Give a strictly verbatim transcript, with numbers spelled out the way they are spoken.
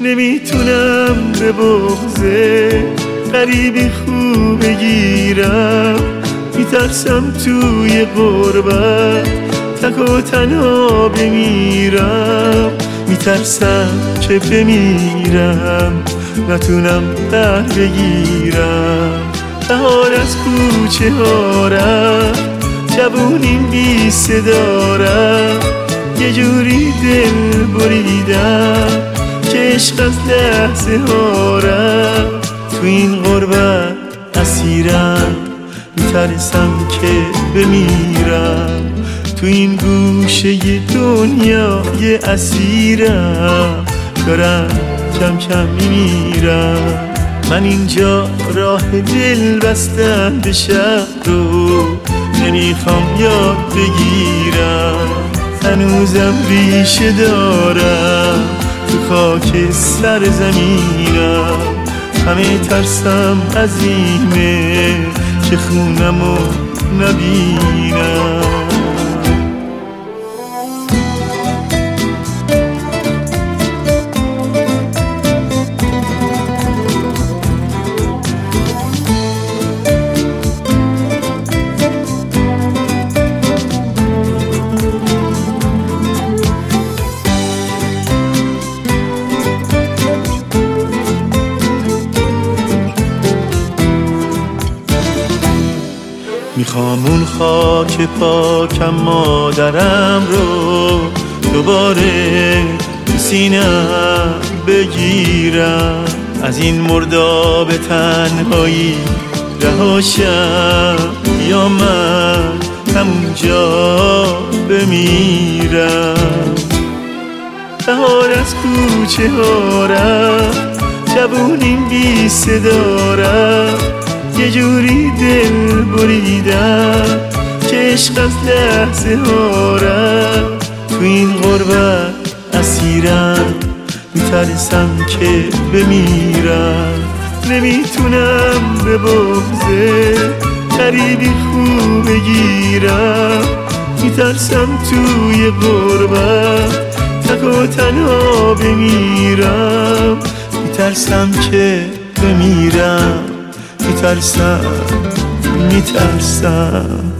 نمیتونم به بغضه غریبی خوب بگیرم، میترسم توی غربت تک و تنها بمیرم، میترسم که بمیرم نتونم در بگیرم. بهار از کوچه ها رفت، جوونیم بی صدا رفت، یه جوری دل بریدم که عشق از لحظه ها رفت. تو این غربت اسیرم، میترسم که بمیرم، تو این گوشه دنیای اسیرم، دارم کم کم میمیرم. من اینجا راه دل بستم به شهر رو نمیخوام یاد بگیرم، هنوزم ریشه دارم تو خاک سر زمینم. همه ترسم از اینه که خونمو نبینم. میخوام اون خاک پاکم مادرم رو دوباره تو سینم بگیرم، از این مرداب تنهایی رهاشم، یا من همونجا بمیرم. بهار از کوچه ها رفت، جوونیم بی صدا رفت، یه جوری دل بریدم که عشق از لحظه ها رفت. تو این غربت اسیرم، میترسم که بمیرم، نمیتونم به بغضه غریبی خوب بگیرم، میترسم توی غربت تک و تنها بمیرم، میترسم که بمیرم، میترسم میترسم